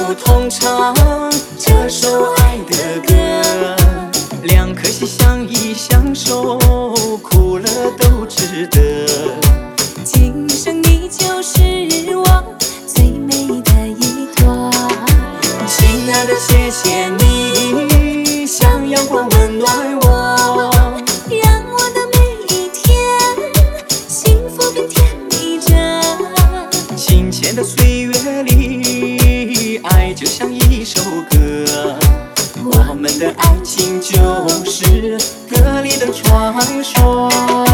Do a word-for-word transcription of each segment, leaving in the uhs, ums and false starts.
同唱这首爱的歌，两颗心相依相守，哭了都值得。 今生你就是我最美的一朵。 亲爱的，谢谢你，像阳光温暖我， 让我的每一天幸福更甜蜜着。 清浅的岁月里，爱就像一首歌，我们的爱情就是歌里的传说。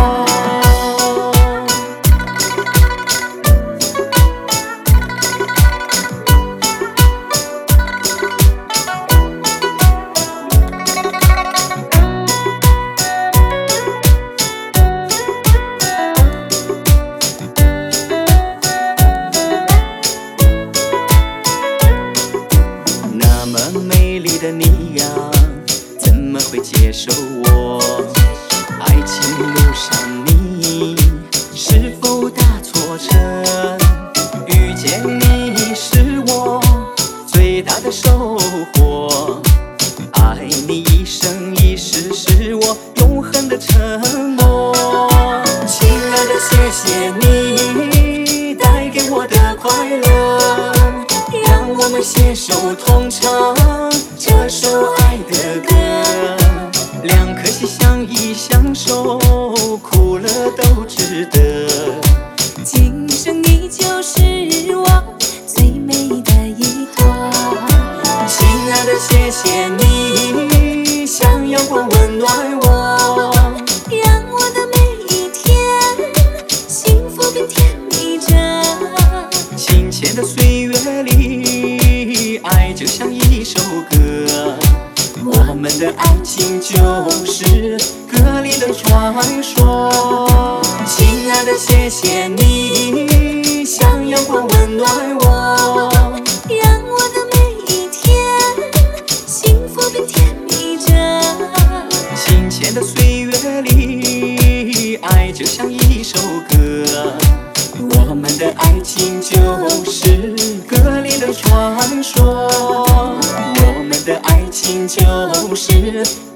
那么美丽的你呀，怎么会接受我？爱情路上你是否打错车？遇见你是我最大的收获，爱你一生一世是我永恒的承诺。亲爱的，谢谢你带给我的快乐，让我们携手同唱这首爱的歌，两颗心相依相守，哭了都值得。 今生你就是我最美的一朵。 亲爱的，谢谢你，像阳光温暖我， 让我的每一天幸福更甜蜜着。 清浅的岁月里，爱就像一首歌，我们的爱情就是歌里的传说。亲爱的，谢谢你，像阳光温暖我， 让我的每一天幸福更甜蜜着。 清浅的岁月里，爱就像一首歌，我们的爱情就是歌里的传说，我们的爱情就是